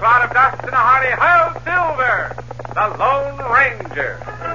cloud of dust and a hearty Hail Silver, the Lone Ranger.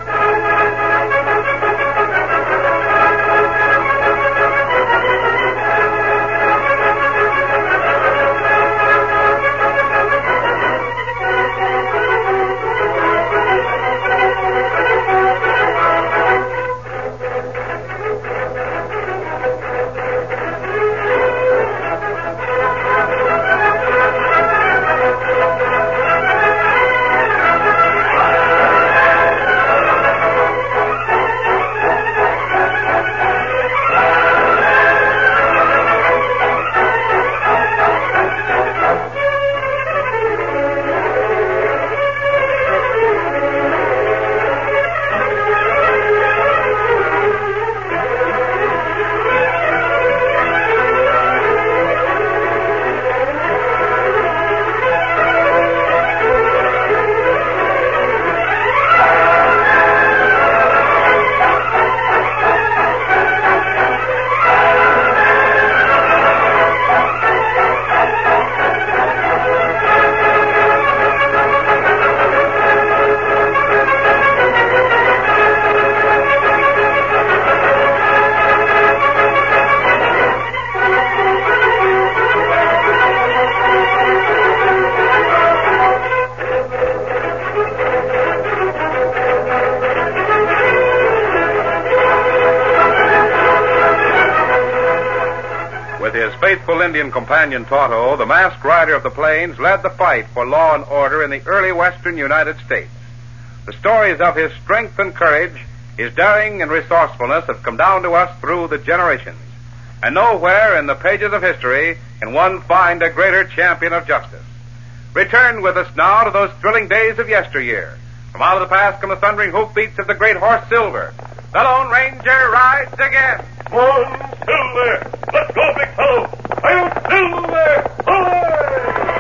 Faithful Indian companion Tonto, the masked rider of the plains, led the fight for law and order in the early western United States. The stories of his strength and courage, his daring and resourcefulness have come down to us through the generations. And nowhere in the pages of history can one find a greater champion of justice. Return with us now to those thrilling days of yesteryear. From out of the past come the thundering hoofbeats of the great horse Silver. The Lone Ranger rides again. One Silver! Let's go, big fellow! Hail Silver! Away!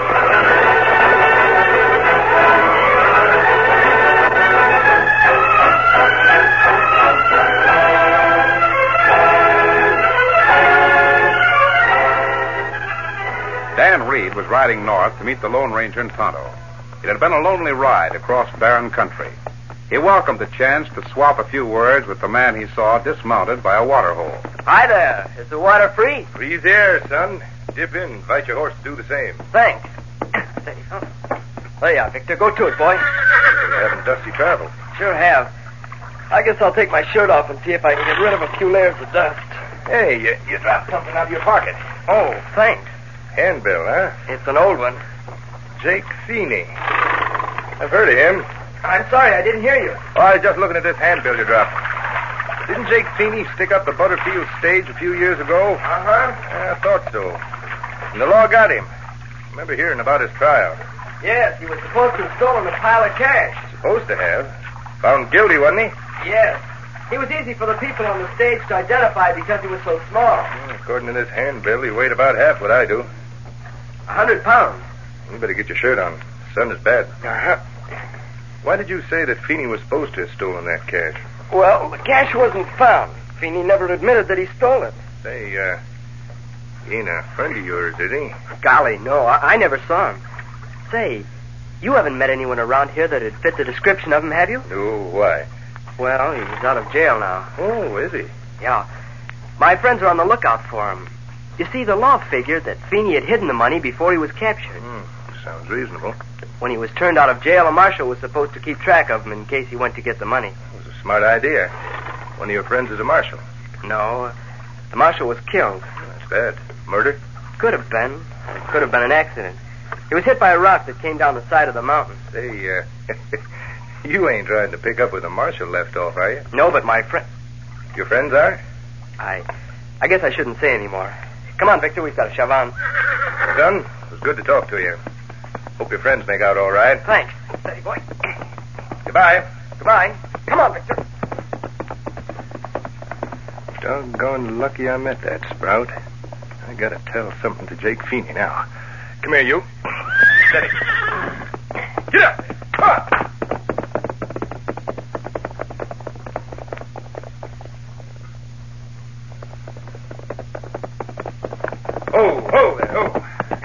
Dan Reed was riding north to meet the Lone Ranger and Tonto. It had been a lonely ride across barren country. He welcomed the chance to swap a few words with the man he saw dismounted by a water hole. Hi there. Is the water free? Free's here, son. Dip in. Invite your horse to do the same. Thanks. Steady, huh? There you are, Victor. Go to it, boy. You're having dusty travel. Sure have. I guess I'll take my shirt off and see if I can get rid of a few layers of dust. Hey, you dropped something out of your pocket. Oh, thanks. Handbill, huh? It's an old one. Jake Feeney. I've heard of him. I'm sorry, I didn't hear you. Oh, I was just looking at this handbill you dropped. Didn't Jake Feeney stick up the Butterfield stage a few years ago? Uh-huh. I thought so. And the law got him. I remember hearing about his trial. Yes, he was supposed to have stolen a pile of cash. Supposed to have. Found guilty, wasn't he? Yes. He was easy for the people on the stage to identify because he was so small. According to this handbill, he weighed about half what I do. 100 pounds. You better get your shirt on. The sun is bad. Uh-huh. Why did you say that Feeney was supposed to have stolen that cash? Well, the cash wasn't found. Feeney never admitted that he stole it. Say, he ain't a friend of yours, is he? Golly, no. I never saw him. Say, you haven't met anyone around here that'd fit the description of him, have you? No, why? Well, he's out of jail now. Oh, is he? Yeah. My friends are on the lookout for him. You see, the law figured that Feeney had hidden the money before he was captured. Sounds reasonable. When he was turned out of jail, a marshal was supposed to keep track of him in case he went to get the money. It was a smart idea. One of your friends is a marshal. No, the marshal was killed. That's bad. Murder? Could have been. It could have been an accident. He was hit by a rock that came down the side of the mountain. Say, you ain't trying to pick up where the marshal left off, are you? No, but my friend... Your friends are? I guess I shouldn't say any more. Come on, Victor, we've got to shove on. Son, it was good to talk to you. Hope your friends make out all right. Thanks. Steady, boy. Goodbye. Goodbye. Come on, Victor. Doggone lucky I met that sprout. I gotta tell something to Jake Feeney now. Come here, you. Steady. Get up. Come on.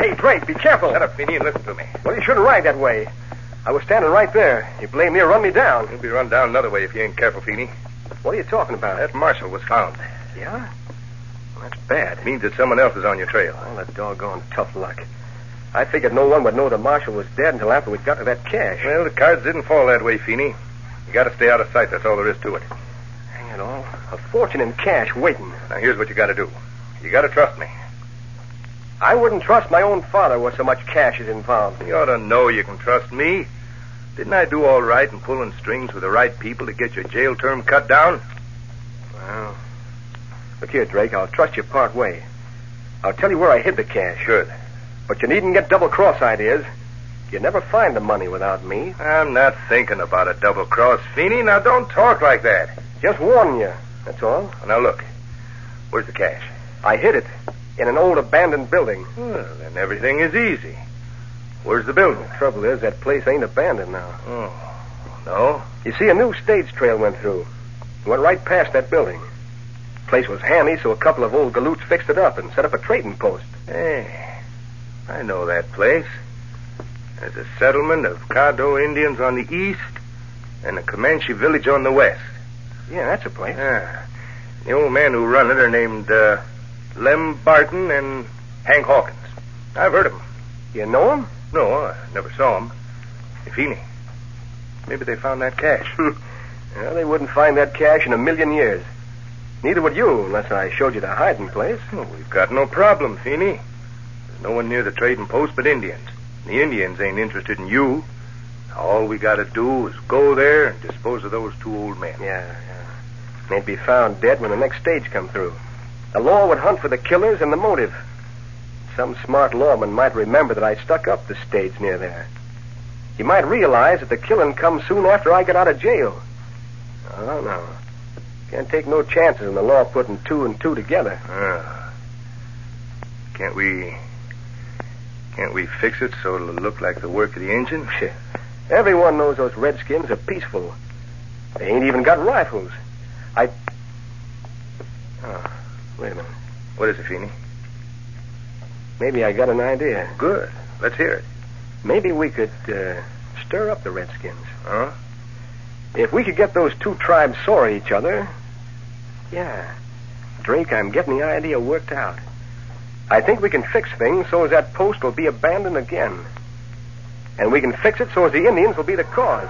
Hey, Drake, be careful. Shut up, Feeney, and listen to me. Well, you shouldn't ride that way. I was standing right there. You blame me or run me down. You'll be run down another way if you ain't careful, Feeney. What are you talking about? That marshal was found. Yeah? Well, that's bad. It means that someone else is on your trail. Well, that doggone tough luck. I figured no one would know the marshal was dead until after we'd got to that cache. Well, the cards didn't fall that way, Feeney. You got to stay out of sight. That's all there is to it. Hang it all. A fortune in cash waiting. Now, here's what you got to do. You got to trust me. I wouldn't trust my own father where so much cash is involved. You ought to know you can trust me. Didn't I do all right in pulling strings with the right people to get your jail term cut down? Well, look here, Drake. I'll trust you part way. I'll tell you where I hid the cash. Good. But you needn't get double-cross ideas. You never find the money without me. I'm not thinking about a double-cross, Feeney. Now, don't talk like that. Just warning you, that's all. Now, look. Where's the cash? I hid it in an old abandoned building. Well, then everything is easy. Where's the building? The trouble is, that place ain't abandoned now. Oh, no? You see, a new stage trail went through. It went right past that building. The place was handy, so a couple of old galoots fixed it up and set up a trading post. Hey, I know that place. There's a settlement of Caddo Indians on the east and a Comanche village on the west. Yeah, that's a place. Yeah. The old men who run it are named Lem Barton and Hank Hawkins. I've heard of them. You know them? No, I never saw them. Hey, Feeney, maybe they found that cash. Well, they wouldn't find that cash in a million years. Neither would you, unless I showed you the hiding place. Well, we've got no problem, Feeney. There's no one near the trading post but Indians. The Indians ain't interested in you. All we got to do is go there and dispose of those two old men. Yeah. They'd be found dead when the next stage come through. The law would hunt for the killers and the motive. Some smart lawman might remember that I stuck up the stage near there. He might realize that the killing comes soon after I get out of jail. Oh, no. Can't take no chances in the law putting two and two together. Can't we fix it so it'll look like the work of the engine? Sure. Everyone knows those redskins are peaceful. They ain't even got rifles. Wait a minute. What is it, Feeney? Maybe I got an idea. Good. Let's hear it. Maybe we could stir up the redskins. Huh? If we could get those two tribes sore at each other... Yeah. Drake, I'm getting the idea worked out. I think we can fix things so as that post will be abandoned again. And we can fix it so as the Indians will be the cause.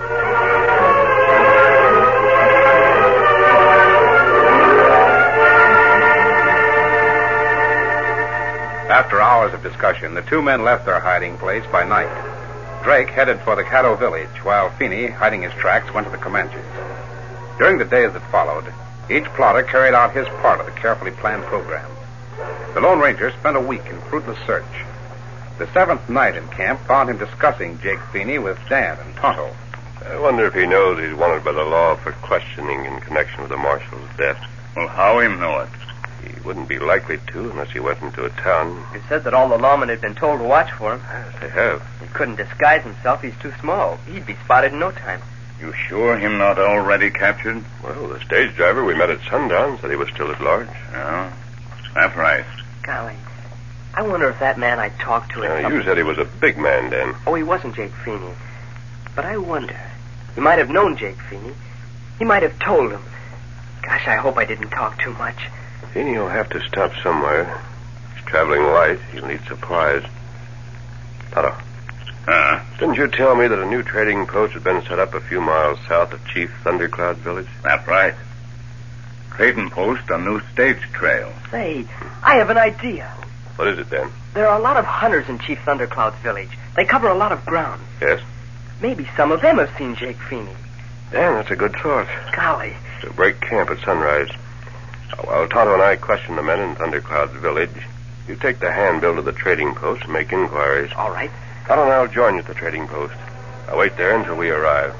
After hours of discussion, the two men left their hiding place by night. Drake headed for the Caddo village, while Feeney, hiding his tracks, went to the Comanches. During the days that followed, each plotter carried out his part of the carefully planned program. The Lone Ranger spent a week in fruitless search. The seventh night in camp found him discussing Jake Feeney with Dan and Tonto. I wonder if he knows he's wanted by the law for questioning in connection with the marshal's death. Well, how him know it? He wouldn't be likely to unless he went into a town. It said that all the lawmen had been told to watch for him. Yes, they have. He couldn't disguise himself. He's too small. He'd be spotted in no time. You sure him not already captured? Well, the stage driver we met at sundown said he was still at large. Yeah, that's right. Golly, I wonder if that man I talked to... You said he was a big man, Dan. Oh, he wasn't Jake Feeney. But I wonder. He might have known Jake Feeney. He might have told him. Gosh, I hope I didn't talk too much. Feeney will have to stop somewhere. He's traveling light. He'll need supplies. Tonto. Didn't you tell me that a new trading post had been set up a few miles south of Chief Thundercloud's village? That's right. Trading post on new stage trail. Say, I have an idea. What is it, then? There are a lot of hunters in Chief Thundercloud's village. They cover a lot of ground. Yes? Maybe some of them have seen Jake Feeney. Dan, that's a good thought. Golly. To break camp at sunrise. While Tonto and I question the men in Thundercloud's village, you take the handbill to the trading post and make inquiries. All right. Tonto and I'll join you at the trading post. I'll wait there until we arrive.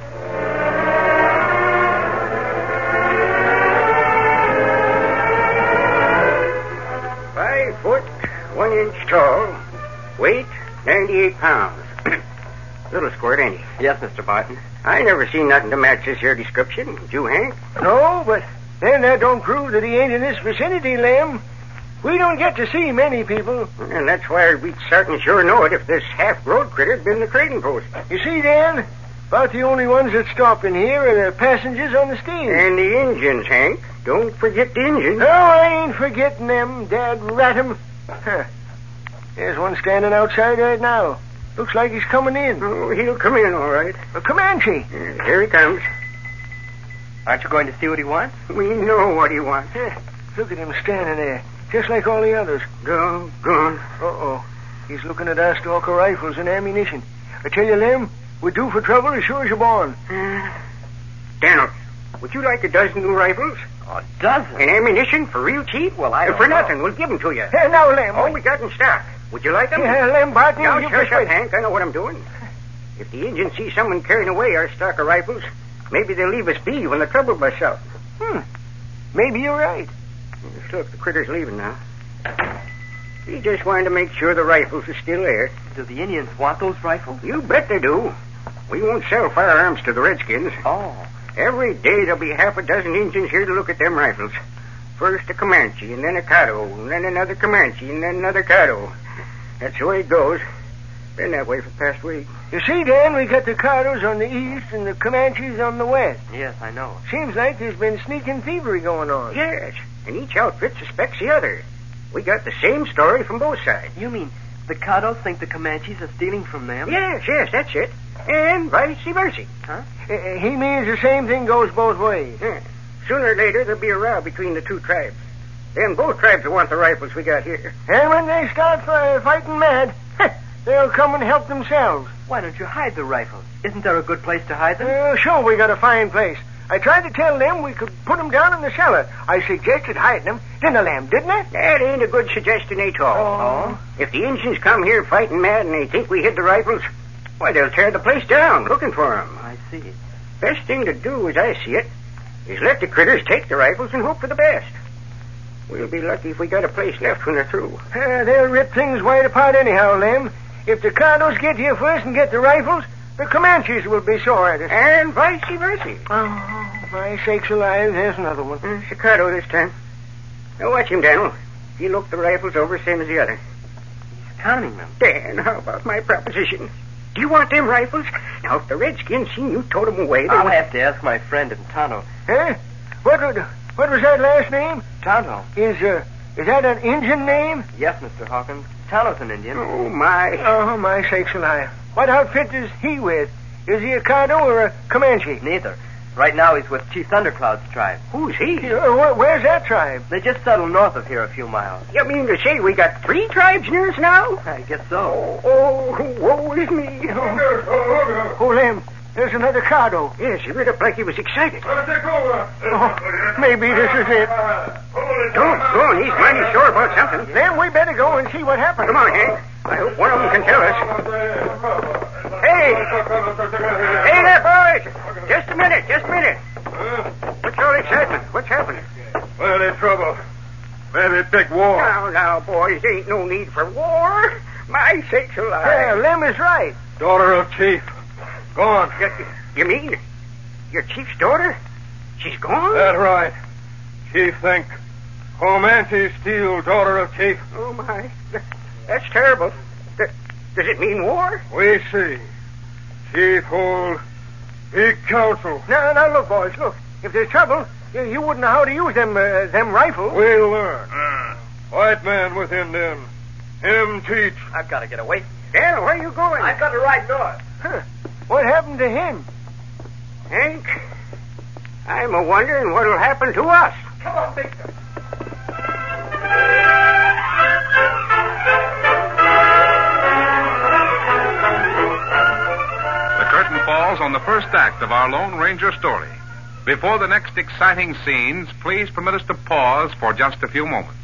5 foot, 1 inch tall, weight 98 pounds. Little squirt, ain't he? Yes, Mr. Barton. I never seen nothing to match this here description. Did you, Hank? No, but then that don't prove that he ain't in this vicinity, Lem. We don't get to see many people. And that's why we'd certain sure know it if this half-grown critter'd been the trading post. You see, Dan, about the only ones that stop in here are the passengers on the steamer. And the engines, Hank. Don't forget the engines. No, I ain't forgetting them, Dad rat 'em. Huh. There's one standing outside right now. Looks like he's coming in. Oh, he'll come in, all right. A Comanche. Here he comes. Aren't you going to see what he wants? We know what he wants. Look at him standing there, just like all the others. Gone. Uh-oh. He's looking at our stock of rifles and ammunition. I tell you, Lem, we're due for trouble as sure as you're born. Daniel, would you like a dozen new rifles? A dozen? And ammunition for real cheap? Well, I don't For know. nothing. We'll give them to you. Now, Lem. All we got in stock. Would you like them? Yeah, Lem Barton. Now, you shush just up, wait. Hank. I know what I'm doing. If the Indians see someone carrying away our stock of rifles, maybe they'll leave us be when the trouble busts out. Maybe you're right. Look, the critter's leaving now. He just wanted to make sure the rifles are still there. Do the Indians want those rifles? You bet they do. We won't sell firearms to the Redskins. Oh. Every day there'll be half a dozen Indians here to look at them rifles. First a Comanche, and then a Caddo, and then another Comanche, and then another Caddo. That's the way it goes. Been that way for the past week. You see, Dan, we got the Cardos on the east and the Comanches on the west. Yes, I know. Seems like there's been sneaking thievery going on. Yes, and each outfit suspects the other. We got the same story from both sides. You mean the Caddos think the Comanches are stealing from them? Yes, that's it. And vice versa. Huh? He means the same thing goes both ways. Yeah. Sooner or later, there'll be a row between the two tribes. Then both tribes will want the rifles we got here. And when they start fighting mad, they'll come and help themselves. Why don't you hide the rifles? Isn't there a good place to hide them? Sure, we got a fine place. I tried to tell them we could put them down in the cellar. I suggested hiding them in the lamb, didn't I? That ain't a good suggestion at all. Oh. If the Indians come here fighting mad and they think we hid the rifles, why, they'll tear the place down looking for them. I see. Best thing to do, as I see it, is let the critters take the rifles and hope for the best. We'll be lucky if we got a place left when they're through. They'll rip things wide apart anyhow, Lem. If the Cardos get here first and get the rifles, the Comanches will be sore at us. And vice versa. Oh, my sakes alive, there's another one. Chicago this time. Now watch him, Daniel. He looked the rifles over same as the other. He's counting them. Dan, how about my proposition? Do you want them rifles? Now, if the Redskins seen you tote them away, I'll have to ask my friend in Tonto. Huh? What was that last name? Tonto? Is that an Indian name? Yes, Mr. Hawkins. Tonto's an Indian. Oh, my. Oh, my sakes alive. What outfit is he with? Is he a Cardo or a Comanche? Neither. Right now he's with Chief Thundercloud's tribe. Who's he? Where's that tribe? They just settled north of here a few miles. You mean to say we got 3 tribes near us now? I guess so. Oh, woe is me. Oh, Lem, there's another Cardo. Yes, he lit up like he was excited. Oh, maybe this is it. Don't. He's mighty sure about something. Then we better go and see what happened. Come on, Hank. I hope one of them can tell us. Hey there, boys. Just a minute. What's all excitement? What's happening? Well, there's trouble. Maybe big war. Now, boys, ain't no need for war. My sakes alive. Yeah, Lem is right. Daughter of Chief. Gone. You mean your chief's daughter? She's gone? That's right. Chief think Comanche steal daughter of Chief. Oh, my. That's terrible. Does it mean war? We see. Chief hold big council. Now, look, boys, look. If there's trouble, you wouldn't know how to use them rifles. We'll learn. White man with Indian. Him teach. I've got to get away. Dan, where are you going? I've got to ride north. Huh. What happened to him? Hank, I'm a-wondering what'll happen to us. Come on, Victor. The curtain falls on the first act of our Lone Ranger story. Before the next exciting scenes, please permit us to pause for just a few moments.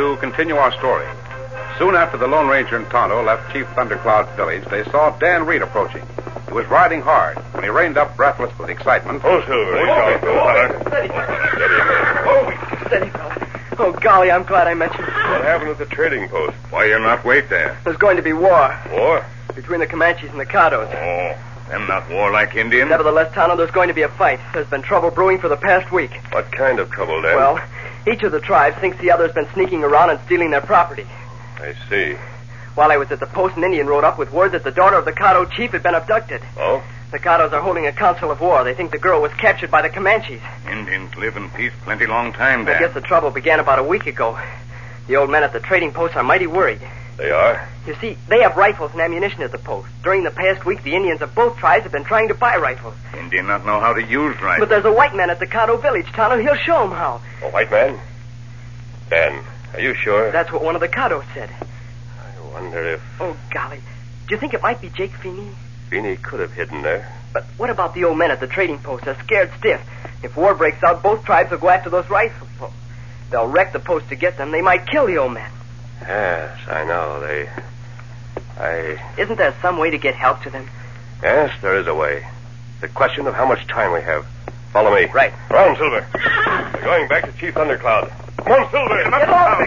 to continue our story. Soon after the Lone Ranger and Tonto left Chief Thundercloud's village, they saw Dan Reed approaching. He was riding hard. When he reined up breathless with excitement... Oh, Silver. Steady, fella. Oh, golly, I'm glad I met you. What happened at the trading post? Why you not wait there? There's going to be war. War? Between the Comanches and the Caddos. Oh, them not warlike Indians? Nevertheless, Tonto, there's going to be a fight. There's been trouble brewing for the past week. What kind of trouble, Dan? Well, each of the tribes thinks the other's been sneaking around and stealing their property. I see. While I was at the post, an Indian rode up with word that the daughter of the Caddo chief had been abducted. Oh? The Caddos are holding a council of war. They think the girl was captured by the Comanches. Indians live in peace plenty long time, Dan. I guess the trouble began about a week ago. The old men at the trading post are mighty worried. They are? You see, they have rifles and ammunition at the post. During the past week, the Indians of both tribes have been trying to buy rifles. Indian not know how to use rifles. But there's a white man at the Caddo village, Tonto. He'll show them how. A white man? Dan, are you sure? That's what one of the Caddos said. I wonder if... Oh, golly. Do you think it might be Jake Feeney? Feeney could have hidden there. But what about the old men at the trading post? They're scared stiff. If war breaks out, both tribes will go after those rifles. They'll wreck the post to get them. They might kill the old men. Yes, I know. Isn't there some way to get help to them? Yes, there is a way. The question of how much time we have. Follow me. Right. Round, Silver. We're going back to Chief Thundercloud. Come on, Silver. Get along.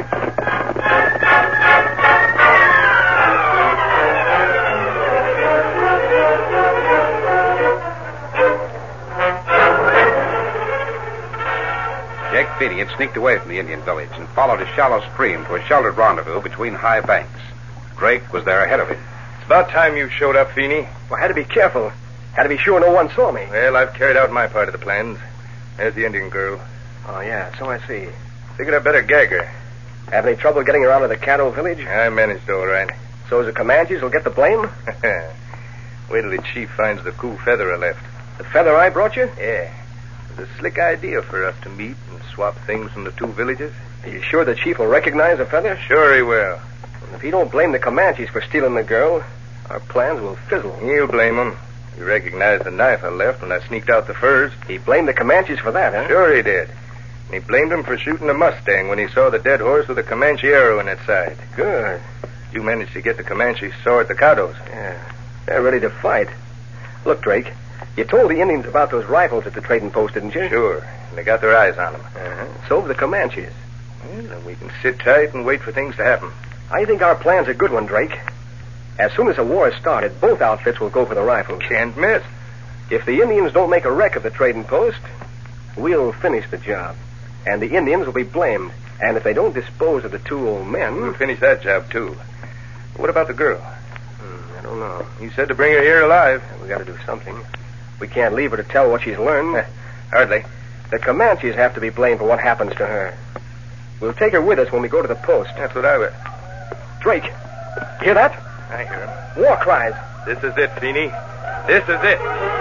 Jake Feeney had sneaked away from the Indian village and followed a shallow stream to a sheltered rendezvous between high banks. Drake was there ahead of him. It's about time you showed up, Feeney. Well, I had to be careful. Had to be sure no one saw me. Well, I've carried out my part of the plans. There's the Indian girl. Oh, yeah, so I see. Figured I'd better gag her. Have any trouble getting her out of the Caddo village? I managed all right. So the Comanches will get the blame? Wait till the chief finds the cool feather I left. The feather I brought you? Yeah. It was a slick idea for us to meet and swap things from the two villages. Are you sure the chief will recognize the feather? Sure he will. And if he don't blame the Comanches for stealing the girl, our plans will fizzle. He'll blame them. He recognized the knife I left when I sneaked out the furs. He blamed the Comanches for that, huh? Sure he did. And he blamed them for shooting the Mustang when he saw the dead horse with a Comanche arrow in its side. Good. You managed to get the Comanches sore at the Caddos. Yeah. They're ready to fight. Look, Drake, you told the Indians about those rifles at the trading post, didn't you? Sure. And they got their eyes on them. So have the Comanches. Well, then we can sit tight and wait for things to happen. I think our plan's a good one, Drake. As soon as the war is started, both outfits will go for the rifles. Can't miss. If the Indians don't make a wreck of the trading post, we'll finish the job. And the Indians will be blamed. And if they don't dispose of the two old men... We'll finish that job, too. What about the girl? I don't know. You said to bring her here alive. We got to do something. We can't leave her to tell what she's learned. Hardly. The Comanches have to be blamed for what happens to her. We'll take her with us when we go to the post. That's what I would. Drake, hear that? I hear him. War cries. This is it, Feeney. This is it.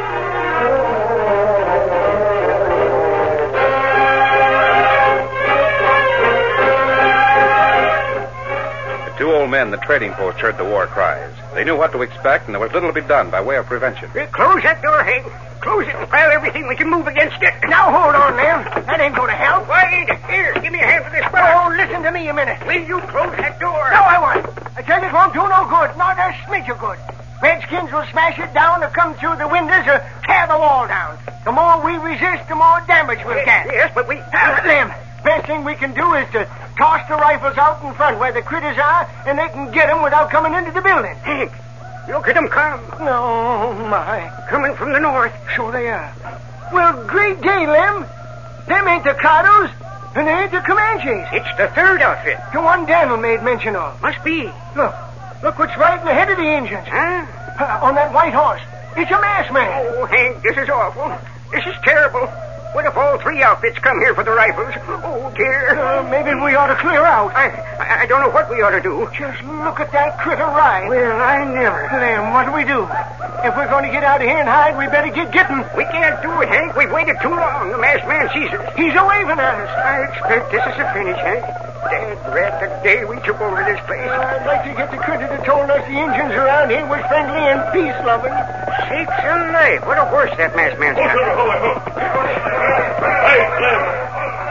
The two old men in the trading post heard the war cries. They knew what to expect, and there was little to be done by way of prevention. Close that door, Hank. Close it and pile everything we can move against it. Now, hold on, Lem. That ain't going to help. Why ain't it? Here, give me a hand with this box. Oh, listen to me a minute. Will you close that door? No, I won't. I tell you, it won't do no good. Not a smidge of good. Redskins will smash it down or come through the windows or tear the wall down. The more we resist, the more damage we'll get. Yes, but we... Lem, best thing we can do is to toss the rifles out in front where the critters are, and they can get them without coming into the building. Hank, look at them come. Oh, my. Coming from the north. So they are. Well, great day, Lem. Them ain't the Caddos, and they ain't the Comanches. It's the third outfit. The one Daniel made mention of. Must be. Look what's right in the head of the engines. Huh? On that white horse. It's a masked man. Oh, Hank, this is awful. This is terrible. What if all three outfits come here for the rifles? Oh, dear. Maybe we ought to clear out. I don't know what we ought to do. Just look at that critter ride. Well, I never. Lem, what do we do? If we're going to get out of here and hide, we better get getting. We can't do it, Hank. We've waited too long. The masked man sees us. He's a-waving at us. I expect this is the finish, Hank. Dad, rat, the day we took over this place. I'd like to get the critter that told us the Indians around here was friendly and peace-loving. Sakes alive. What a horse that masked man's got. Hey, Slim.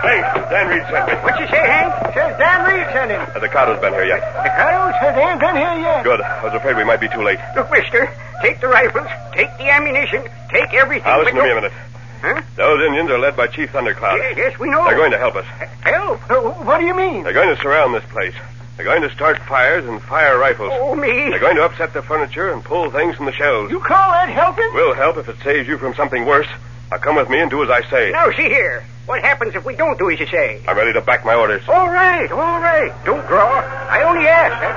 Hey, Dan Reed sent me. What you say, Hank? Says Dan Reed sent him. The Carter's been here yet. The Carter says they ain't been here yet. Good. I was afraid we might be too late. Look, mister, take the rifles, take the ammunition, take everything. Now, listen to me a minute. Huh? Those Indians are led by Chief Thundercloud. Yes, we know. They're going to help us. Help? What do you mean? They're going to surround this place. They're going to start fires and fire rifles. Oh, me. They're going to upset the furniture and pull things from the shelves. You call that helping? We'll help if it saves you from something worse. Now come with me and do as I say. Now, see here. What happens if we don't do as you say? I'm ready to back my orders. All right. Don't draw. I only ask, that's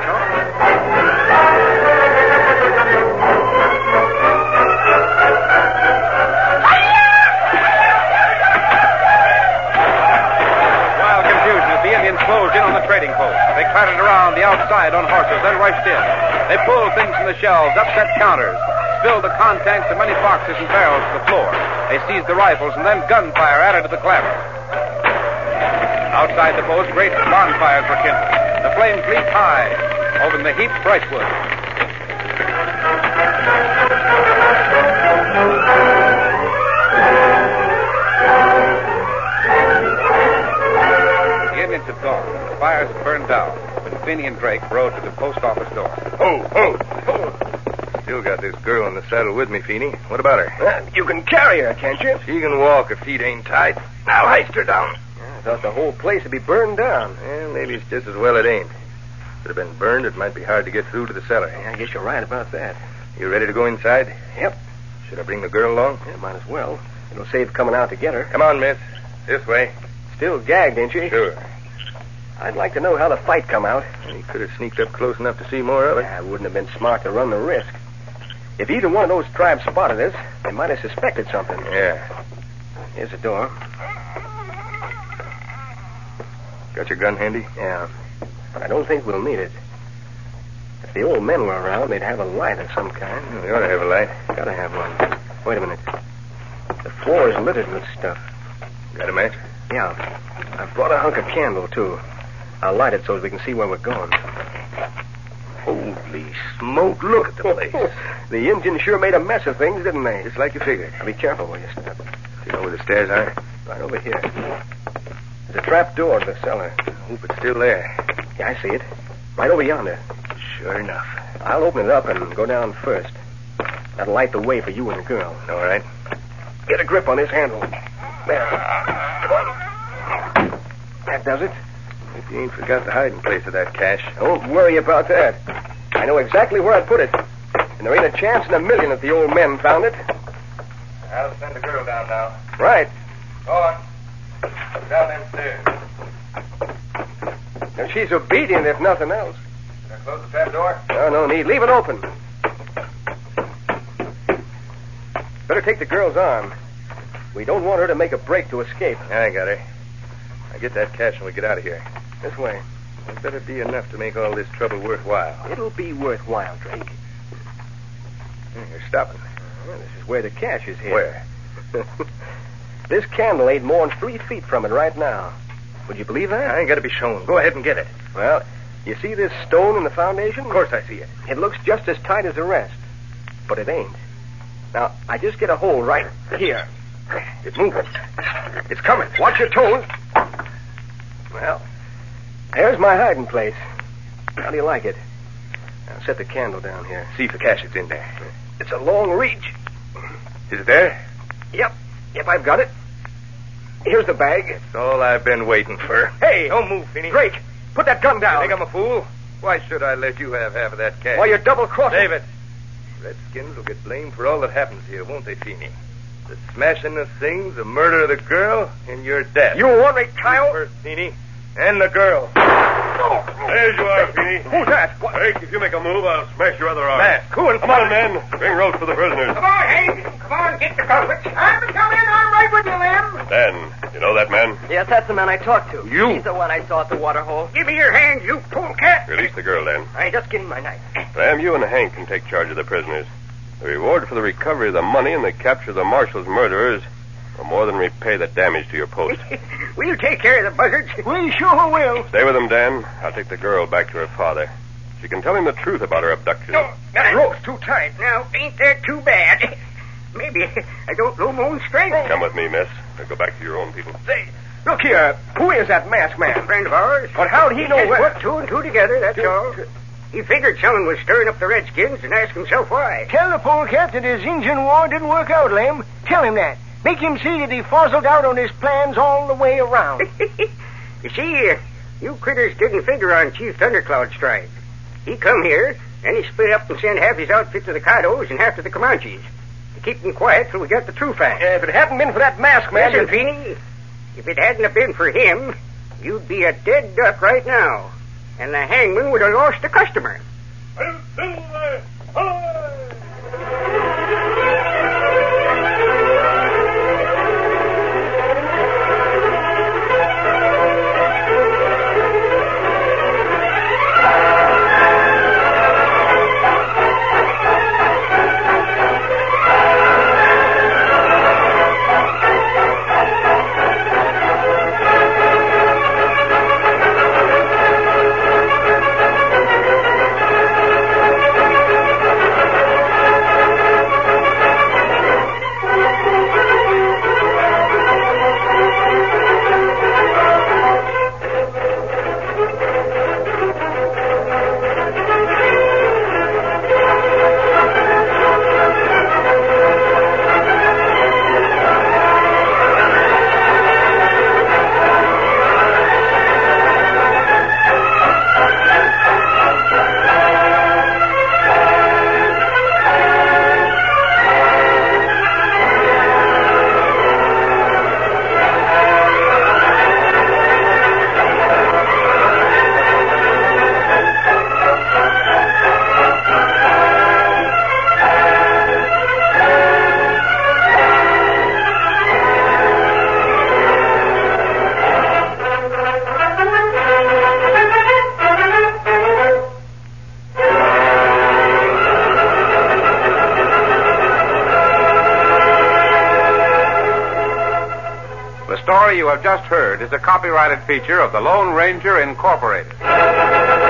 Wild confusion as the Indians closed in on the trading post. They crowded around the outside on horses, then rushed in. They pulled things from the shelves, upset counters, spilled the contents of many boxes and barrels to the floor. They seized the rifles, and then gunfire added to the clamor. Outside the post, great bonfires were kindled. The flames leaped high over the heaped brushwood. The Indians had gone. The fires had burned down when Finney and Drake rode to the post office door. Ho! Still got this girl in the saddle with me, Feeney. What about her? You can carry her, can't you? She can walk. Her feet ain't tied. Now hoist her down. I thought the whole place would be burned down. Well, maybe it's just as well it ain't. If it had been burned, it might be hard to get through to the cellar. Yeah, I guess you're right about that. You ready to go inside? Yep. Should I bring the girl along? Yeah, might as well. It'll save coming out to get her. Come on, miss. This way. Still gagged, ain't she? Sure. I'd like to know how the fight come out. He could have sneaked up close enough to see more of it. Yeah, it wouldn't have been smart to run the risk. If either one of those tribes spotted us, they might have suspected something. Yeah. Here's the door. Got your gun handy? Yeah. But I don't think we'll need it. If the old men were around, they'd have a light of some kind. Well, they ought to have a light. Gotta have one. Wait a minute. The floor is littered with stuff. Got a match? Yeah. I've brought a hunk of candle, too. I'll light it so we can see where we're going. Holy smoke, look at the place. The Indians sure made a mess of things, didn't they? Just like you figured. Now be careful where you step. Do you know where the stairs are? Right over here. There's a trap door to the cellar. I hope it's still there. Yeah, I see it. Right over yonder. Sure enough. I'll open it up and go down first. That'll light the way for you and the girl. All right. Get a grip on this handle. There. Come on. That does it. If you ain't forgot the hiding place of that cache. Don't worry about that. I know exactly where I'd put it. And there ain't a chance in a million that the old men found it. I'll send the girl down now. Right. Go on. Down them stairs. Now, she's obedient, if nothing else. Should I close the trap door? No need. Leave it open. Better take the girl's arm. We don't want her to make a break to escape. I got her. Now get that cache when we get out of here. This way. It better be enough to make all this trouble worthwhile. It'll be worthwhile, Drake. You're stopping. Well, this is where the cache is hid. Where? This candle ain't more than 3 feet from it right now. Would you believe that? I ain't got to be shown. Go ahead and get it. Well, you see this stone in the foundation? Of course I see it. It looks just as tight as the rest. But it ain't. Now, I just get a hold right here. It's moving. It's coming. Watch your toes. Well, there's my hiding place. How do you like it? I'll set the candle down here. See if the cache is in there. It's a long reach. Is it there? Yep, I've got it. Here's the bag. It's all I've been waiting for. Hey! Don't move, Finney. Drake, put that gun down. You think I'm a fool? Why should I let you have half of that cash? Why, you're double-crossing. David, Redskins will get blamed for all that happens here, won't they, Feeney? The smashing of things, the murder of the girl, and your death. You want me, Kyle? First, Feeney, and the girl. There you are, Feeney. Who's that? What? Drake, if you make a move, I'll smash your other arm. Mask, who in Come on, men. Bring ropes for the prisoners. Come on, Hank. Come on, get the culprits. I'm coming. I'm right with you, Lem. Dan, you know that man? Yes, that's the man I talked to. You? He's the one I saw at the water hole. Give me your hand, you polecat. Release the girl, Dan. I just getting my knife. Sam, you and Hank can take charge of the prisoners. The reward for the recovery of the money and the capture of the marshal's murderers will more than repay the damage to your post. We'll take care of the buzzards. We sure will. Stay with them, Dan. I'll take the girl back to her father. She can tell him the truth about her abduction. No, that rope's too tight. Now, ain't that too bad? Maybe I don't know my own strength. Come with me, miss. Now go back to your own people. Say, Look here, who is that masked man? A friend of ours. But how'd he know Just where... put two and two together, that's all. He figured someone was stirring up the Redskins and asked himself why. Tell the polecat that his Indian war didn't work out, Lem. Tell him that. Make him see that he fuzzled out on his plans all the way around. You see, you critters didn't figure on Chief Thundercloud's strike. He come here, and he split up and sent half his outfit to the Caddos and half to the Comanches. To keep them quiet till we got the true facts. If it hadn't been for that masked man... Listen, Feeney, if it hadn't have been for him, you'd be a dead duck right now. And the hangman would have lost a customer. The story you have just heard is a copyrighted feature of the Lone Ranger Incorporated.